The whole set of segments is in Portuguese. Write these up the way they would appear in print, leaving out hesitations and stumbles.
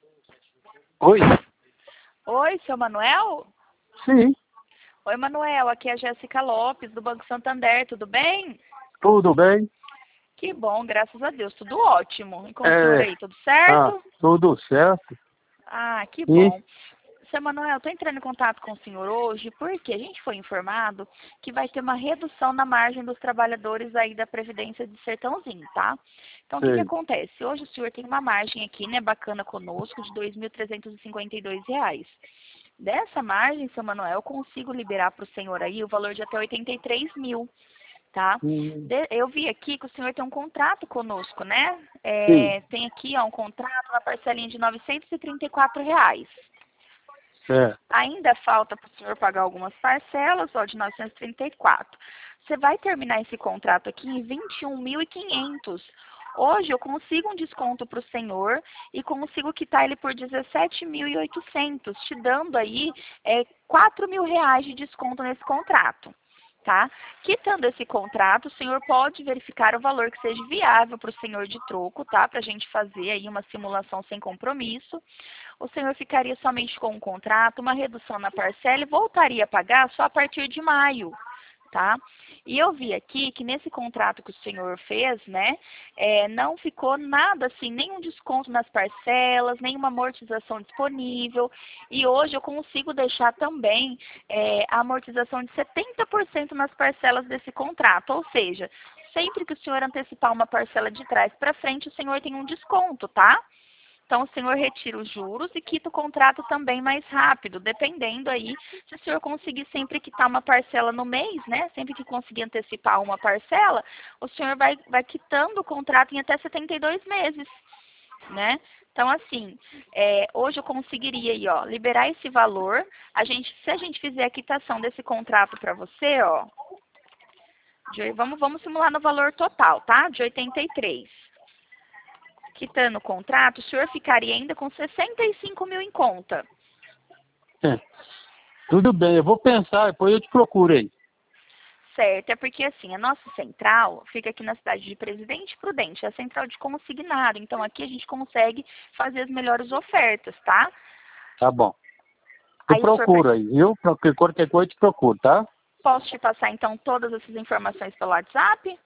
Oi? Oi, seu Manuel? Sim, Oi, Manuel, aqui é a Jéssica Lopes, do Banco Santander, tudo bem? tudo bem? Que bom, graças a Deus, tudo ótimo. E com o senhor É, aí, tudo certo? tudo certo. Ah, que E, bom. Seu Manuel, estou entrando em contato com o senhor hoje porque a gente foi informado que vai ter uma redução na margem dos trabalhadores aí da Previdência de Sertãozinho, tá? Então, o que que sei, acontece? Hoje o senhor tem uma margem aqui, né, bacana conosco, de R$ 2.352. Dessa margem, seu Manuel, eu consigo liberar para o senhor aí o valor de até 83 mil, tá? hum, Eu vi aqui que o senhor tem um contrato conosco, né? sim, Tem aqui, ó, um contrato na parcelinha de R$ 934. é, Ainda falta para o senhor pagar algumas parcelas, ó, de 934. Você vai terminar esse contrato aqui em 21.500. Hoje eu consigo um desconto para o senhor e consigo quitar ele por 17.800, te dando aí R$ 4.000 de desconto nesse contrato. Tá? Quitando esse contrato, o senhor pode verificar o valor que seja viável para o senhor de troco, tá? Para a gente fazer aí uma simulação sem compromisso. O senhor ficaria somente com um contrato, uma redução na parcela e voltaria a pagar só a partir de maio, tá? E eu vi aqui que nesse contrato que o senhor fez, né, não ficou nada assim, nenhum desconto nas parcelas, nenhuma amortização disponível. E hoje eu consigo deixar também a amortização de 70% nas parcelas desse contrato, ou seja, sempre que o senhor antecipar uma parcela de trás para frente, o senhor tem um desconto, tá? Então, o senhor retira os juros e quita o contrato também mais rápido, dependendo aí, se o senhor conseguir sempre quitar uma parcela no mês, né? Sempre que conseguir antecipar uma parcela, o senhor vai quitando o contrato em até 72 meses, né? Então, assim, hoje eu conseguiria aí, ó, liberar esse valor. Se a gente fizer a quitação desse contrato para você, ó, vamos simular no valor total, tá? De 83. Quitando o contrato, o senhor ficaria ainda com 65 mil em conta. é, tudo bem, eu vou pensar, depois eu te procuro aí. Certo, é porque assim, a nossa central fica aqui na cidade de Presidente Prudente, é a central de consignado. Então aqui a gente consegue fazer as melhores ofertas, tá? Tá bom. Eu Aí o senhor procuro aí, viu? Qualquer coisa eu te procuro, tá? posso te passar então todas essas informações pelo WhatsApp?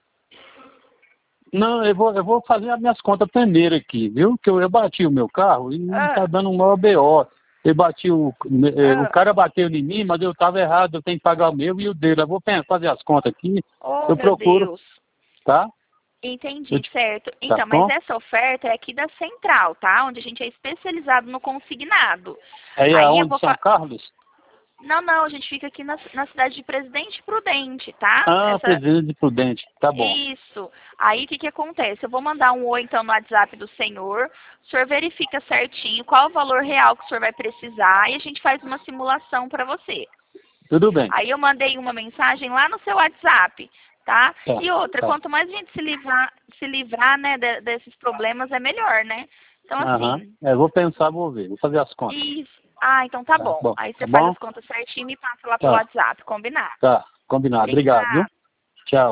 Não, eu vou fazer as minhas contas primeiro aqui, viu? Que eu bati o meu carro e não tá Ah, dando um maior BO. Eu bati o ah. cara bateu em mim, mas eu estava errado, eu tenho que pagar o meu e o dele. Eu vou fazer as contas aqui, Oh, eu meu procuro, Deus. tá? Eu Entendi, te- certo. Tá Então, mas bom? essa oferta é aqui da central, tá? Onde a gente é especializado no consignado. Aí Aí eu aonde? vou, São Carlos? Não, não, a gente fica aqui na cidade de Presidente Prudente, tá? Ah, Presidente Prudente. Tá bom. Isso. Aí o que que acontece? Eu vou mandar um oi então no WhatsApp do senhor. O senhor verifica certinho qual o valor real que o senhor vai precisar e a gente faz uma simulação para você. Tudo bem. Aí eu mandei uma mensagem lá no seu WhatsApp, tá? Tá, E outra, tá. quanto mais a gente se livrar, né, desses problemas é melhor, né? Então Aham. assim, É, vou pensar, vou ver. Vou fazer as contas. isso. Ah, então tá Tá bom. bom. Aí Tá você faz bom? as contas certinho e me passa lá pelo Tá, WhatsApp, combinado? tá. Combinado. Obrigado, viu? Obrigada.